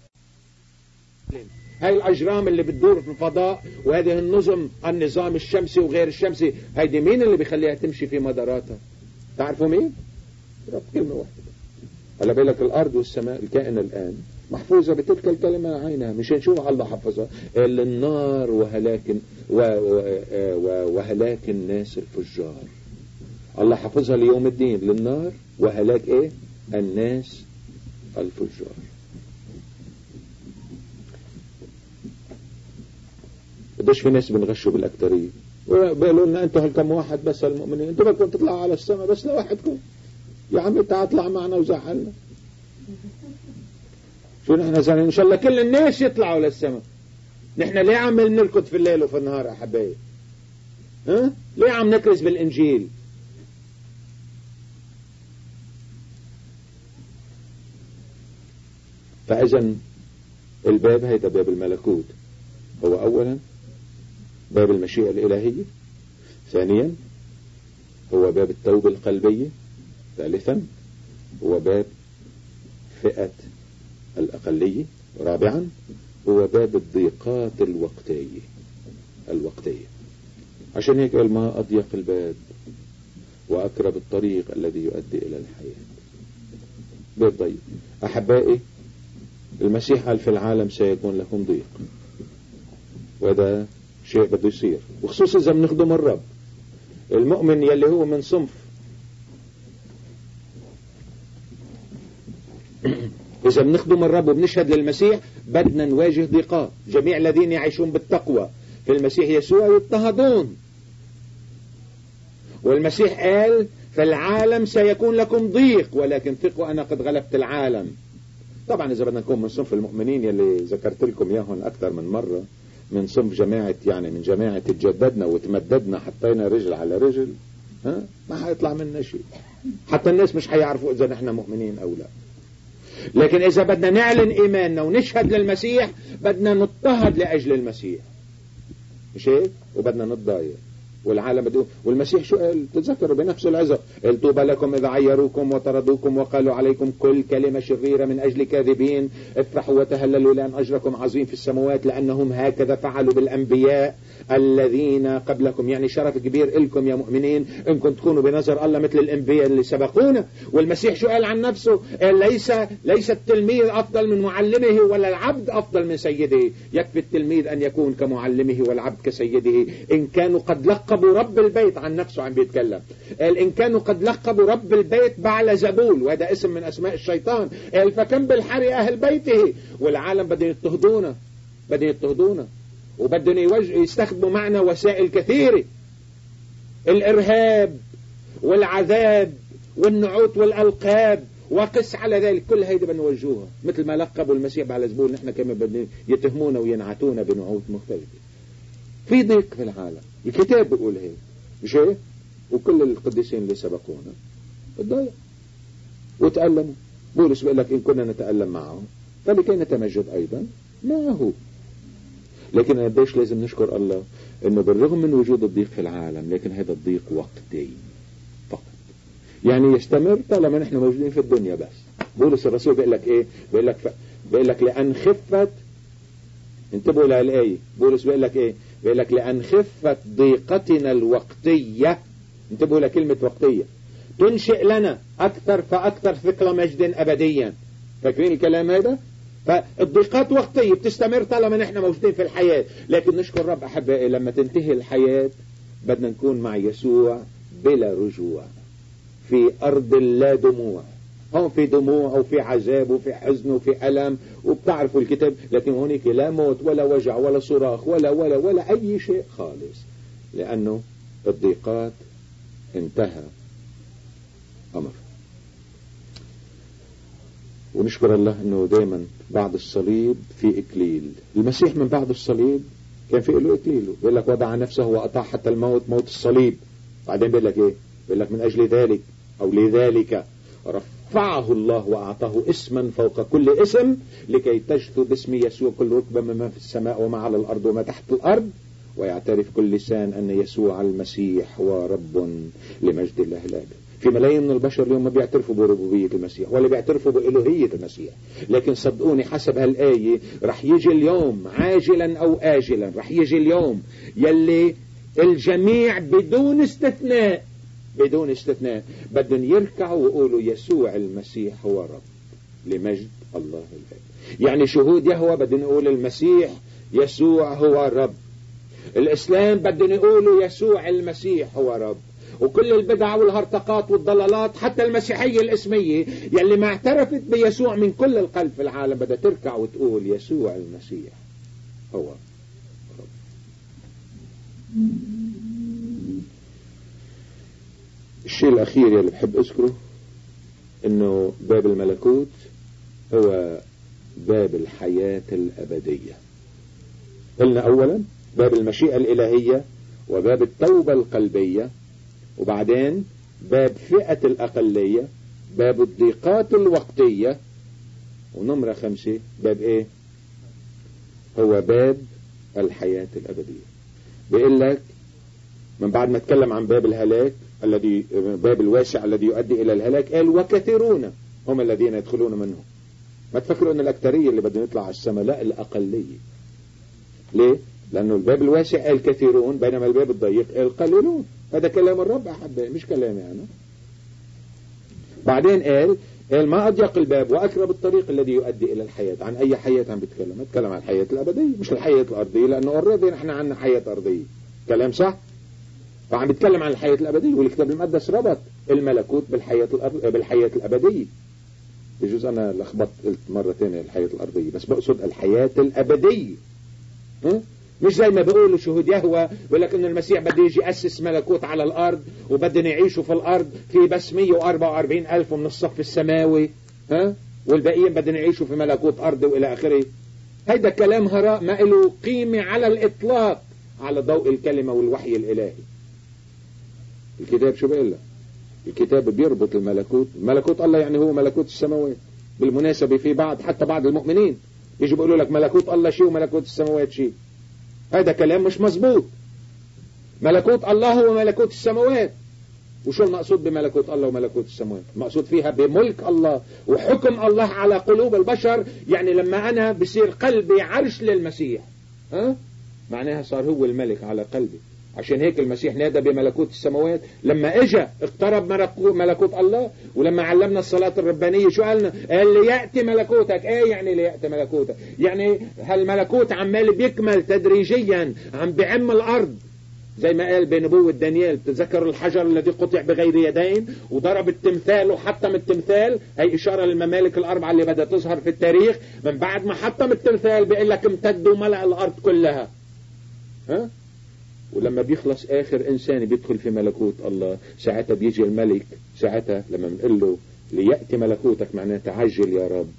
هاي الأجرام اللي بتدور في الفضاء، وهذه النظام الشمسي وغير الشمسي، هيدي مين اللي بيخليها تمشي في مداراتها؟ تعرفوا مين؟ رب كلمة واحدة. هلا بيقول لك الأرض والسماء الكائنة الآن محفوظة بتلك الكلمة عينها. مش نشوف الله حفظها النار وهلاك الناس الفجار. الله حفظها ليوم الدين، للنار وهلاك ايه؟ الناس الفجار. قديش في ناس بنغشوا بالأكترية وبيقولوا لنا انتوا هالكم واحد بس المؤمنين، انتوا بدكم تطلعوا على السماء بس لوحدكم. يا عمي تعال اطلع معنا وزعلنا. شو نحن زعلانين؟ ان شاء الله كل الناس يطلعوا للسماء. نحن ليه عم نركض في الليل وفي النهار يا حبايبي؟ ها؟ ليه عم نكرز بالإنجيل؟ فإذا الباب هيدا باب الملكوت، هو أولا باب المشيئة الإلهية، ثانيا هو باب التوبة القلبية، ثالثا هو باب فئة الأقلية، رابعا هو باب الضيقات الوقتية. عشان هيك قال ما أضيق الباب وأقرب الطريق الذي يؤدي إلى الحياة. باب ضيق أحبائي. المسيح قال في العالم سيكون لكم ضيق، وهذا شيء بده يصير، وخصوصا إذا بنخدم الرب. المؤمن يلي هو من صنف إذا بنخدم الرب وبنشهد للمسيح بدنا نواجه ضيقات. جميع الذين يعيشون بالتقوى في المسيح يسوع يضطهدون. والمسيح قال في العالم سيكون لكم ضيق ولكن ثقوا أنا قد غلبت العالم. طبعا إذا بدنا نكون من صنف المؤمنين يلي ذكرت لكم إياهم أكثر من مرة، من صنف جماعة، يعني من جماعة تجددنا وتمددنا حطينا رجل على رجل، ما حيطلع منا شيء. حتى الناس مش حيعرفوا إذا نحن مؤمنين أو لا. لكن إذا بدنا نعلن إيماننا ونشهد للمسيح بدنا نضطهد لأجل المسيح، مش هيك؟ وبدنا نتضايق. والعالم بده، والمسيح شو قال؟ تتذكروا بنفس العظة، قال طوبى لكم إذا عيروكم وطردوكم وقالوا عليكم كل كلمة شريرة من أجل كاذبين، افرحوا وتهللوا لأن أجركم عظيم في السماوات لأنهم هكذا فعلوا بالأنبياء الذين قبلكم. يعني شرف كبير لكم يا مؤمنين إنكم تكونوا بنظر الله مثل الأنبياء اللي سبقونا. والمسيح شو قال عن نفسه؟ ليس التلميذ أفضل من معلمه ولا العبد أفضل من سيده، يكفي التلميذ أن يكون كمعلمه والعبد كسيده. إن كانوا قد لقبوا رب البيت، عن نفسه عم بيتكلم، قال إن كانوا قد لقبوا رب البيت بعلزبول، وهذا اسم من أسماء الشيطان، قال فكم بالحري أهل بيته. والعالم بدهم يضطهدونا وبدهم يستخدموا معنا وسائل كثيرة، الإرهاب والعذاب والنعوت والألقاب وقس على ذلك. كل هيدا بنوجهوها مثل ما لقبوا المسيح بعلزبول، نحن كمان بدهم يتهمونا وينعتونا بنعوت مختلفة. في ضيق في العالم، الكتاب بيقول هيك، مش هيك؟ وكل القديسين اللي سبقونا اتضايقوا وتألموا. بولس بيقول لك إن كنا نتألم معهم فلكي نتمجد أيضا ما هو. لكن قديش لازم نشكر الله انه بالرغم من وجود الضيق في العالم، لكن هذا الضيق وقتي فقط، يعني يستمر طالما نحن موجودين في الدنيا بس. بولس الرسول بيقول لك ايه؟ بيقول لك لأن خفت، انتبهوا لهالآية، بولس بيقول لك ايه؟ بيقول لك لأن خفت ضيقتنا الوقتية، انتبهوا لكلمة وقتية، تنشئ لنا أكثر فأكثر ثقل مجد أبديا. فاكرين الكلام هذا؟ فالضيقات وقتية بتستمر طالما نحن موجودين في الحياة، لكن نشكر رب أحبائي لما تنتهي الحياة بدنا نكون مع يسوع بلا رجوع في أرض لا دموع. هون في دموع وفي عذاب وفي حزن وفي ألم وبتعرفوا الكتاب، لكن هونيك لا موت ولا وجع ولا صراخ ولا أي شيء خالص، لأنه الضيقات انتهى أمر. ونشكر الله أنه دايما بعد الصليب في إكليل. المسيح من بعد الصليب كان في له إكليله، بيقول لك وضع نفسه وأطاع حتى الموت، موت الصليب. بعدين بيقول لك إيه؟ بيقول لك من أجل ذلك أو لذلك رفعه الله وأعطاه اسما فوق كل اسم، لكي تجثو باسم يسوع كل ركبة مما في السماء وما على الأرض وما تحت الأرض، ويعترف كل لسان أن يسوع المسيح هو رب لمجد الله الآب. في ملايين من البشر اليوم ما بيعترفوا بربوبية المسيح ولا بيعترفوا بإلوهية المسيح، لكن صدقوني حسب هالآية رح يجي اليوم عاجلا أو آجلا، رح يجي اليوم يلي الجميع بدون استثناء بدهم يركعوا ويقولوا يسوع المسيح هو رب لمجد الله الآب. يعني شهود يهوه بدهم يقولوا المسيح يسوع هو رب، الإسلام بدهم يقولوا يسوع المسيح هو رب، وكل البدع والهرطقات والضلالات حتى المسيحية الاسمية يلي ما اعترفت بيسوع من كل القلب في العالم بدها تركع وتقول يسوع المسيح هو رب. الشيء الأخير يلي بحب أذكره إنه باب الملكوت هو باب الحياة الأبدية. قلنا أولا باب المشيئة الإلهية وباب التوبة القلبية، وبعدين باب فئة الأقلية، باب الضيقات الوقتية، ونمرة 5 باب إيه؟ هو باب الحياة الأبدية. بيقول لك من بعد ما تكلم عن باب الهلاك الذي باب الواسع الذي يؤدي إلى الهلاك، قال وكثيرون هم الذين يدخلون منه. ما تفكروا أن الأكثرية اللي بدهم يطلع على السماء، لا، الأقلية. ليه؟ لأنه الباب الواسع قال كثيرون، بينما الباب الضيق قال قليلون. هذا كلام الرب أحبائي، مش كلامي أنا. بعدين قال ما أضيق الباب وأقرب الطريق الذي يؤدي إلى الحياة. عن أي حياة عم بيتكلم عن الحياة الأبدية مش الحياة الأرضية، لأنه أوريدي نحن عنا حياة أرضية. كلام صح؟ فعم بيتكلم عن الحياة الأبدية، والكتاب المقدس ربط الملكوت بالحياة الأبدية. بجوز أنا لخبطت قلت مرة ثانية الحياة الأرضية، بس بقصد الحياة الأبدية. مش زي ما بيقولوا شهود يهوه بيقول لك إن المسيح بده يجي يأسس ملكوت على الأرض وبدنا يعيشوا في الأرض في بس 144,000 من الصف السماوي، والباقيين بدنا يعيشوا في ملكوت أرض وإلى آخره. هيدا كلام هراء ما له قيمة على الإطلاق على ضوء الكلمة والوحي الإلهي. الكتاب شو بيقول لك؟ الكتاب بيربط ملكوت الله، يعني هو ملكوت السماوات. بالمناسبة في حتى بعض المؤمنين يجوا بيقولوا لك ملكوت الله شيء وملكوت السماوات شيء. هذا كلام مش مظبوط. ملكوت الله هو ملكوت السماوات. وشو المقصود بملكوت الله وملكوت السماوات؟ المقصود فيها بملك الله وحكم الله على قلوب البشر. يعني لما أنا بصير قلبي عرش للمسيح، معناها صار هو الملك على قلبي. عشان هيك المسيح نادى بملكوت السماوات لما اجى اقترب ملكوت الله. ولما علمنا الصلاة الربانية شو قالنا؟ قال ليأتي ملكوتك. ايه يعني ليأتي ملكوتك؟ يعني هالملكوت عمال بيكمل تدريجيا، عم بعم الارض زي ما قال بنبوة دانيال. تذكروا الحجر الذي قطع بغير يدين وضرب التمثال وحطم التمثال؟ هي إشارة للممالك الأربعة اللي بدها تظهر في التاريخ. من بعد ما حطم التمثال بيقول لك امتد وملأ الأرض كلها. ولما بيخلص آخر إنسان بيدخل في ملكوت الله، ساعتها بيجي الملك. ساعتها لما بنقول له ليأتي ملكوتك معناه تعجل يا رب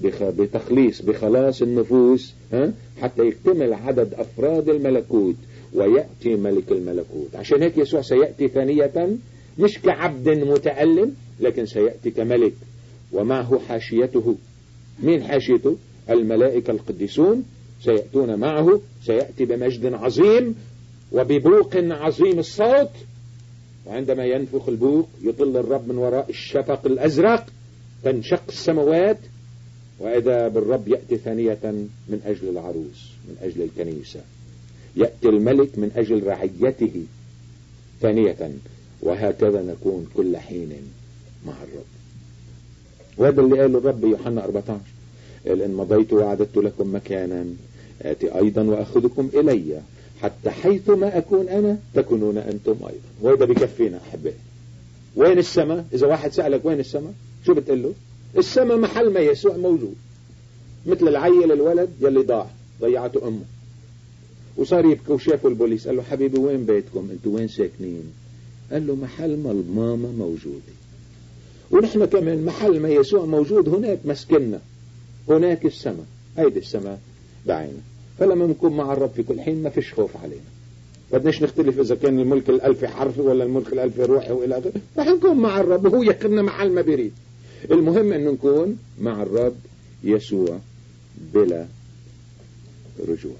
بخلاص النفوس، حتى يكتمل عدد أفراد الملكوت ويأتي ملك الملكوت. عشان هيك يسوع سيأتي ثانية مش كعبد متألم، لكن سيأتي كملك ومعه حاشيته. مين حاشيته؟ الملائكة القديسون سيأتون معه، سيأتي بمجد عظيم وببوق عظيم الصوت، وعندما ينفخ البوق يطل الرب من وراء الشفق الأزرق، تنشق السماوات، وإذا بالرب يأتي ثانية من أجل العروس، من أجل الكنيسة. يأتي الملك من أجل رعيته ثانية، وهكذا نكون كل حين مع الرب. وهذا اللي قاله الرب يوحنا 14، قال إن مضيت وأعددت لكم مكانا آتي أيضا وأخذكم إلي، حتى حيث ما أكون أنا تكونون أنتم أيضا. وهذا بكفينا أحبائي. وين السماء؟ إذا واحد سألك وين السماء، شو بتقول له؟ السماء محل ما يسوع موجود، مثل العيل الولد يلي ضيعته أمه وصار يبكي، وشافوا البوليس قال له حبيبي وين بيتكم، انتوا وين ساكنين؟ قال له محل ما الماما موجودة. ونحن كمان محل ما يسوع موجود هناك مسكننا، هناك السماء، هيدي السماء بعينه. فلما نكون مع الرب في كل حين ما فيش خوف علينا. بدناش نختلف إذا كان الملك الألفي حرفي ولا الملك الألفي روحي وإلى آخره، رح نكون مع الرب وهو يقرنا محل ما بيريد. المهم أن نكون مع الرب يسوع بلا رجوع.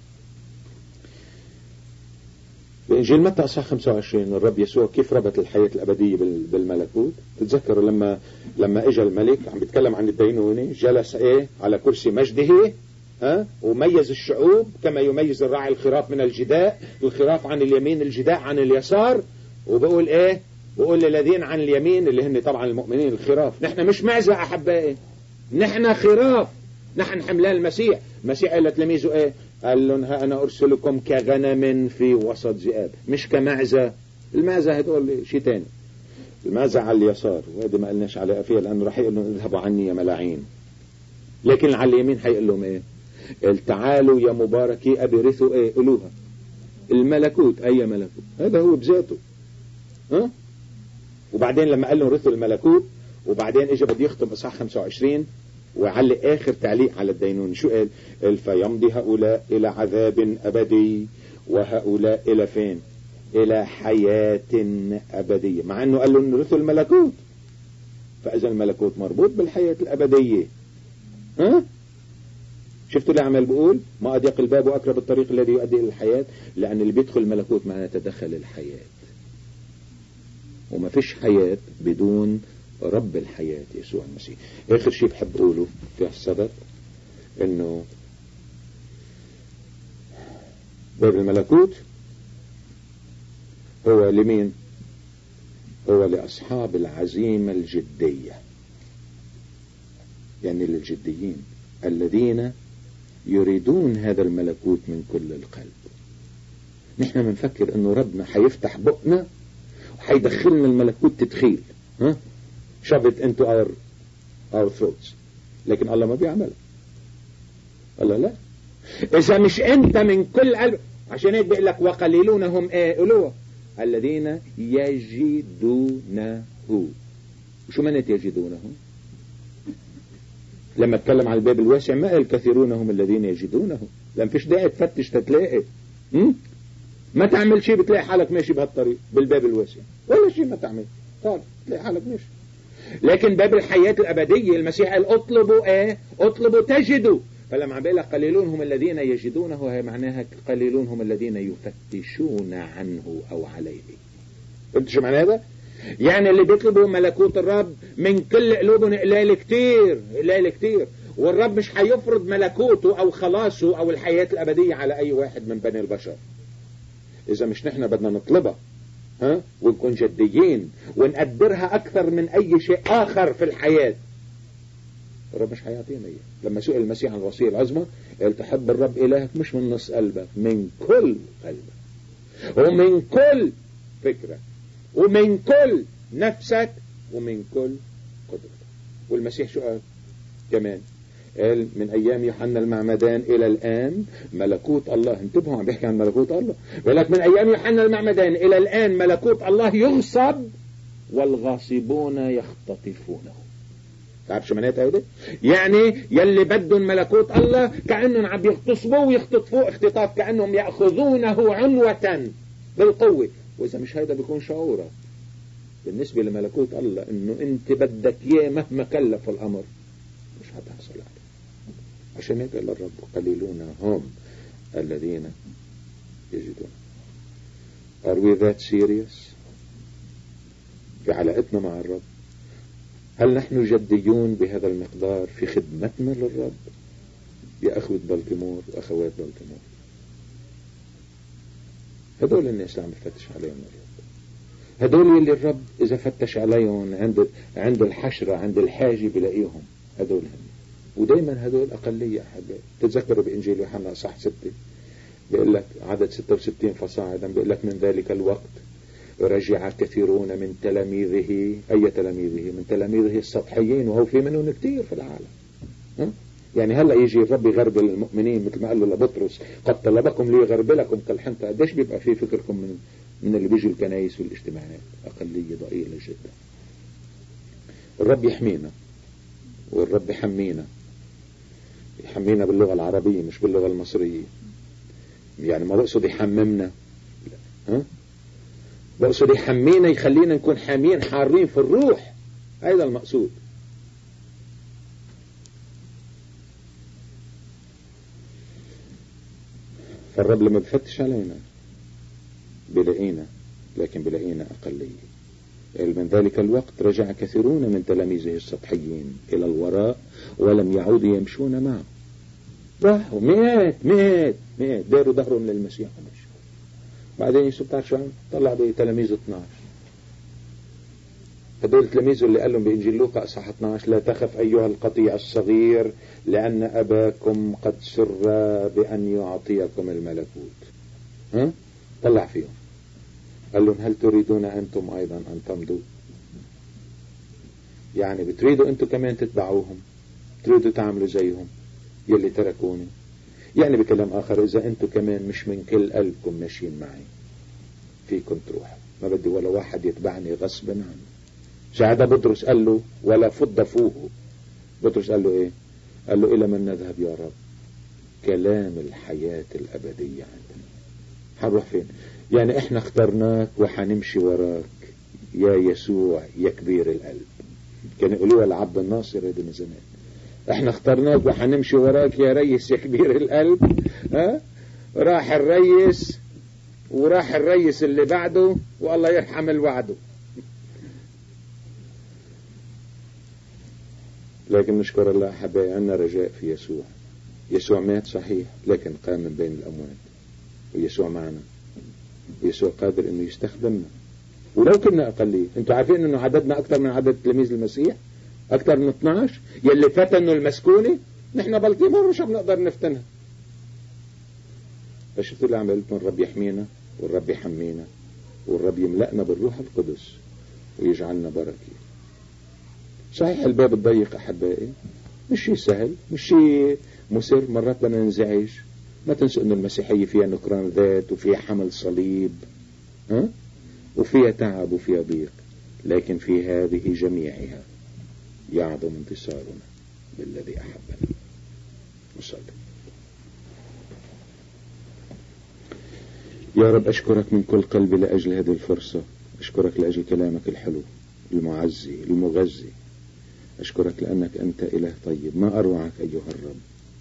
بإنجيل متى أصحاح 25 الرب يسوع كيف ربط الحياة الأبدية بالملكوت. تتذكروا لما اجى الملك عم بيتكلم عن الدينونة، جلس على كرسي مجده، وميز الشعوب كما يميز الراعي الخراف من الجداء، الخراف عن اليمين، الجداء عن اليسار. وبقول بقول للذين عن اليمين اللي هن طبعا المؤمنين الخراف. نحن مش معزة أحبائي، نحن خراف، نحن حملان المسيح. المسيح قال لتلاميذه قال لهم ها أنا أرسلكم كغنم في وسط ذئاب، مش كمعزة. المعزة هتقول شيء تاني، المعزة على اليسار، وهذا ما قلناش على فيها لأنه راح يقول لهم اذهبوا عني يا ملاعين. لكن على اليمين حيقول لهم تعالوا يا مباركي أبرثوا ألوها الملكوت. أي ملكوت؟ هذا هو بذاته. وبعدين لما قال لهم رثوا الملكوت، وبعدين اجى بده يختم اصحاح 25 وعلق آخر تعليق على الدينون. شو قال؟ فيمضي هؤلاء إلى عذاب أبدي وهؤلاء إلى فين؟ إلى حياة أبدية، مع أنه قال له نرثوا الملكوت. فإذا الملكوت مربوط بالحياة الأبدية. شفتوا اللي عمل بقول ما أضيق الباب وأقرب الطريق الذي يؤدي إلى الحياة، لأن اللي بيدخل الملكوت معناه تدخل الحياة، وما فيش حياة بدون رب الحياة يسوع المسيح. آخر شيء بحب أقوله في الصدد إنه باب الملكوت هو لمين؟ هو لأصحاب العزيمة الجدية، يعني للجديين الذين يريدون هذا الملكوت من كل القلب. نحن بنفكر إنه ربنا حيفتح بقنا وحيدخلنا الملكوت تدخيل، shove it into our throats. لكن الله ما بيعمل. الله لا، إذا مش أنت من كل قلب. عشان هيك بيقول لك وقليلون هم ألوه الذين يجدونه. وشو معنى يجدونه؟ لما اتكلم عن الباب الواسع ما قال كثيرون هم الذين يجدونه، لأن فيش داعي تفتش تتلاقي. ما تعمل شيء بتلاقي حالك ماشي بهالطريق بالباب الواسع، ولا شيء ما تعمل طار تلاقي حالك ماشي. لكن باب الحياة الأبدية المسيح قال اطلبوا اطلبوا تجدوا. فلما عم بيقول لك قليلون هم الذين يجدونه، هي معناها قليلون هم الذين يفتشون عنه أو عليه. فهمت شو معنى هذا؟ يعني اللي بيطلبوا ملكوت الرب من كل قلوبهم قليل كتير، والرب مش هيفرض ملكوته أو خلاصه أو الحياة الأبدية على أي واحد من بني البشر إذا مش نحن بدنا نطلبها ونكون جديين ونقدرها أكثر من أي شيء آخر في الحياة. الرب مش هيعطينا إياه. لما سئل المسيح عن الوصية العظمى قال تحب الرب إلهك مش من نص قلبك، من كل قلبك ومن كل فكرة ومن كل نفسك ومن كل قدرتك. والمسيح شو قال كمان؟ قال من أيام يوحنا المعمدان إلى الآن ملكوت الله. انتبهوا عم بيحكي عن ملكوت الله، ولكن من أيام يوحنا المعمدان إلى الآن ملكوت الله يغصب والغاصبون يختطفونه. تعرف شو معناتها هيدا؟ يعني يلي بدهم ملكوت الله كأنهم عم يغتصبوه ويختطفوه اختطاف، كأنهم يأخذونه عنوة بالقوة. وإذا مش هيدا بيكون شعورك بالنسبة لملكوت الله إنه أنت بدك إياه مهما كلف الأمر، مش هتحصل عليه. عشان هيك قال الرب قليلون هم الذين يجدون. Are we that serious في علاقتنا مع الرب؟ هل نحن جديون بهذا المقدار في خدمتنا للرب يا أخوة بلطيمور وأخوات بلطيمور؟ هدول الناس اللي عم يفتش عليهم الرب، هدول اللي الرب إذا فتش عليهم عند الحشرة عند الحاجة بلاقيهم، هدول هم. ودايما هدول أقلية أحبائي. تتذكروا بإنجيل يوحنا صح 6 بيقول لك عدد 66 فصاعدا، بيقول لك من ذلك الوقت رجع كثيرون من تلاميذه. أي تلاميذه؟ من تلاميذه السطحيين، وهو في منهم كثير في العالم. يعني هلا يجي الرب يغربل المؤمنين مثل ما قال له لبطرس قد طلبكم ليغربلكم كالحنطة. قديش بيبقى في فكركم من اللي بيجوا الكنائس والاجتماعات؟ أقلية ضئيلة جدا. الرب يحمينا والرب يحمينا باللغة العربية مش باللغة المصرية. يعني ما بقصد يحممنا، بقصد يحمينا، يخلينا نكون حامين حارين في الروح. هذا المقصود. فالرب لما بفتش علينا بلاقينا، لكن بلاقينا أقلية. من ذلك الوقت رجع كثيرون من تلاميذه السطحيين إلى الوراء ولم يعودوا يمشون معه. راحوا مئات داروا ظهرهم للمسيح ومشوا. بعدين يسوع بتاع شو طلع بتلاميذ 12. هدول التلاميذ اللي قال لهم بإنجيل لوقا اصحاح 12 لا تخف أيها القطيع الصغير لأن أباكم قد سر بأن يعطيكم الملكوت. طلع فيهم قال لهم هل تريدون أنتم أيضا أن تمضوا؟ يعني بتريدوا أنتم كمان تتبعوهم، تريدوا تعملوا زيهم يلي تركوني؟ يعني بكلام آخر إذا أنتم كمان مش من كل قلبكم ماشيين معي فيكم تروحوا. ما بدي ولا واحد يتبعني غصبا عنه. ساعتها بطرس قال له ولا فض فوه. بطرس قال له إيه؟ قال له إلى من نذهب يا رب؟ كلام الحياة الأبدية عندنا. هنروح فين؟ يعني احنا اخترناك وحنمشي وراك يا يسوع يا كبير القلب. كان يقولوها العبد الناصر هذا من زمان. احنا اخترناك وحنمشي وراك يا ريس يا كبير القلب. راح الريس وراح الريس اللي بعده والله يرحم الوعده. لكن نشكر الله أحبائي عنا رجاء في يسوع. يسوع مات صحيح لكن قام من بين الأموات، ويسوع معنا، ويسوع قادر انه يستخدمنا ولو كنا اقلية. انتوا عارفين انه عددنا اكتر من عدد تلاميذ المسيح، اكتر من 12 يلي فتنوا المسكونة. نحن بلطيمور مش بنقدر نفتنها. فشفتوا اللي عملتنا؟ الرب يحمينا والرب يحمينا والرب يملأنا بالروح القدس ويجعلنا بركة. صحيح الباب الضيق أحبائي مش شيء سهل، مش شيء مسر، مرات بدنا ننزعج. ما تنسوا أن المسيحية فيها نكران ذات وفيها حمل صليب، وفيها تعب وفيها ضيق، لكن في هذه جميعها يعظم انتصارنا بالذي أحبنا. نصلي. يا رب أشكرك من كل قلبي لأجل هذه الفرصة، أشكرك لأجل كلامك الحلو المعزي المغذي، أشكرك لأنك أنت إله طيب. ما أروعك أيها الرب،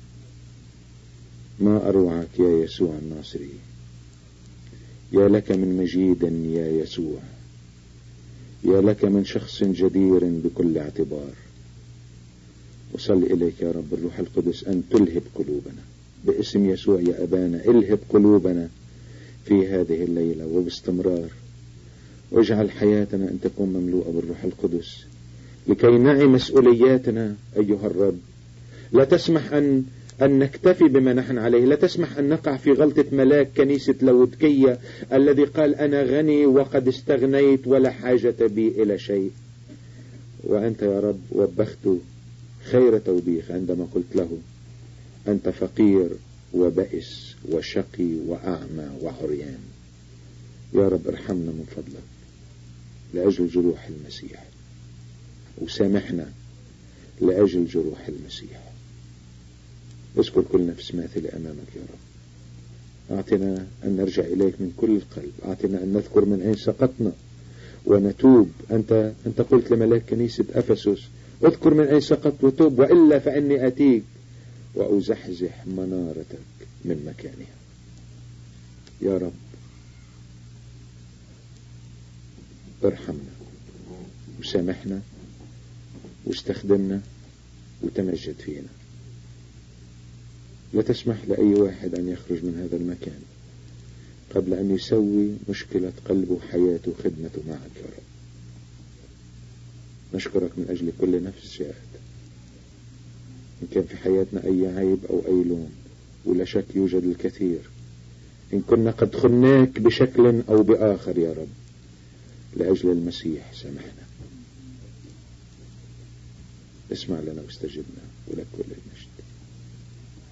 ما أروعك يا يسوع الناصري. يا لك من مجيد يا يسوع، يا لك من شخص جدير بكل اعتبار. وصل إليك يا رب الروح القدس أن تلهب قلوبنا باسم يسوع يا أبانا. الهب قلوبنا في هذه الليلة وباستمرار، واجعل حياتنا أن تكون مملوءة بالروح القدس لكي نعي مسؤولياتنا أيها الرب. لا تسمح أن نكتفي بما نحن عليه، لا تسمح أن نقع في غلطة ملاك كنيسة لودكية الذي قال أنا غني وقد استغنيت ولا حاجة بي إلى شيء. وأنت يا رب وبخت خير توبيخ عندما قلت له أنت فقير وبئس وشقي وأعمى وعريان. يا رب ارحمنا من فضلك لأجل جروح المسيح، وسامحنا لأجل جروح المسيح. اذكر كل نفس ماثلة أمامك يا رب. أعطنا أن نرجع إليك من كل القلب، أعطنا أن نذكر من أين سقطنا ونتوب. أنت قلت لملاك كنيسة أفسس اذكر من أين سقطت وتوب، وإلا فإني أتيك وأزحزح منارتك من مكانها. يا رب ارحمنا وسامحنا واستخدمنا وتمجد فينا. لا تسمح لأي واحد أن يخرج من هذا المكان قبل أن يسوي مشكلة قلبه وحياته وخدمته معك يا رب. نشكرك من أجل كل نفس جاءت، إن كان في حياتنا أي عيب أو أي لوم، ولا شك يوجد الكثير، إن كنا قد خناك بشكل أو بآخر يا رب، لأجل المسيح سامحنا. اسمع لنا واستجبنا، ولك كل المجد.